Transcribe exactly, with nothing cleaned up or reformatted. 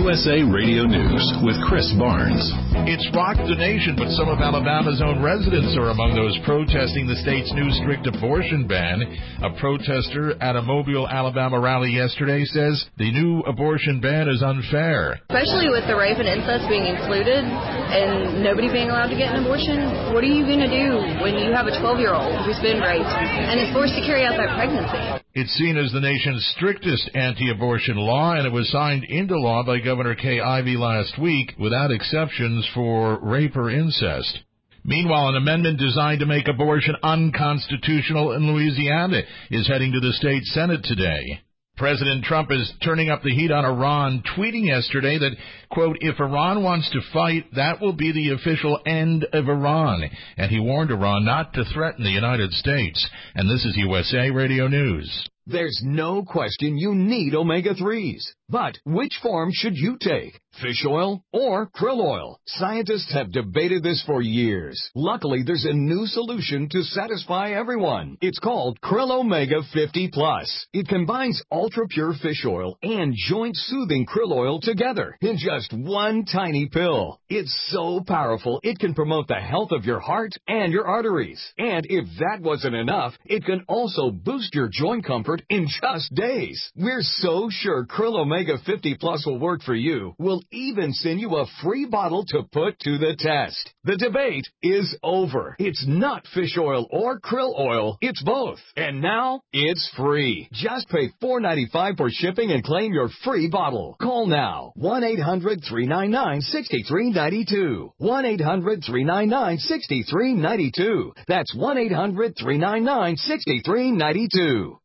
U S A Radio News with Chris Barnes. It's rocked the nation, but some of Alabama's own residents are among those protesting the state's new strict abortion ban. A protester at a Mobile, Alabama rally yesterday says the new abortion ban is unfair. Especially with the rape and incest being included and nobody being allowed to get an abortion, what are you going to do when you have a twelve-year-old who's been raped and is forced to carry out that pregnancy? It's seen as the nation's strictest anti-abortion law, and it was signed into law by Governor Kay Ivey last week without exceptions for rape or incest. Meanwhile, an amendment designed to make abortion unconstitutional in Louisiana is heading to the state Senate today. President Trump is turning up the heat on Iran, tweeting yesterday that, quote, if Iran wants to fight, that will be the official end of Iran. And he warned Iran not to threaten the United States. And this is U S A Radio News. There's no question you need omega threes. But which form should you take? Fish oil or krill oil? Scientists have debated this for years. Luckily, there's a new solution to satisfy everyone. It's called Krill Omega fifty plus. It combines ultra-pure fish oil and joint-soothing krill oil together in just one tiny pill. It's so powerful, it can promote the health of your heart and your arteries. And if that wasn't enough, it can also boost your joint comfort in just days. We're so sure Krill Omega fifty plus will work for you. We'll even send you a free bottle to put to the test. The debate is over. It's not fish oil or krill oil. It's both. And now it's free. Just pay four dollars and ninety-five cents for shipping and claim your free bottle. Call now. one eight hundred three nine nine six three nine two. one eight hundred three nine nine six three nine two. That's one eight hundred three nine nine six three nine two.